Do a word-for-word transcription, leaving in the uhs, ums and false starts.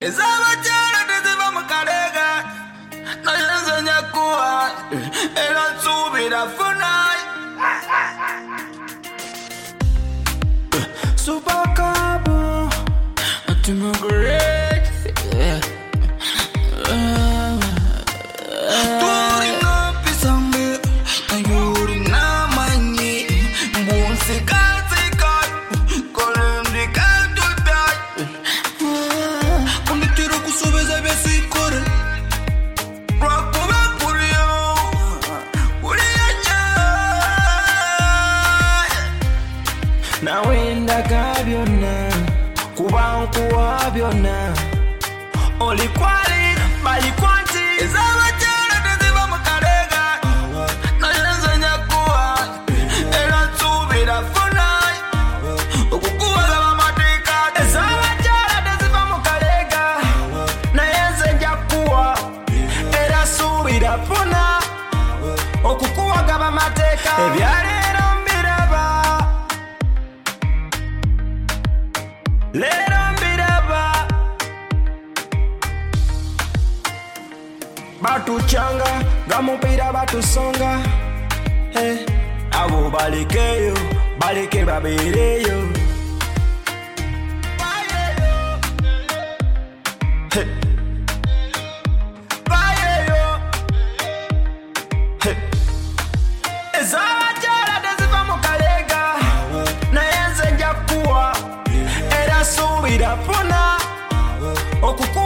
Ezabachara teziva mukarega nayenze nyakuwa era nsubira funai Super Cabo Atuma great Turi na pisambe Ayuri na manyi Mbunsi kazi kai Kolendi kaltultai Konditiro kusubeza besi kore Rakube kurio Urianya Na wenda kabyona Kubanku wabyona Oli kwali bali kwanti Ezabachara teziva mukarega nayenze nyakuwa era nsubira funai okukuwaga bamateeka Ezabachara teziva mukarega nayenze nyakuwa era nsubira funa okukuwaga bamateeka ebyaleero mbiraba leero mbiraba Batuchanga, gamupira batusonga hey. Abo balikeyo, balike babireyo hey. Bayeyo hey. Ezabachara teziva mukarega nayenze njakuwa era nsubira funa okuku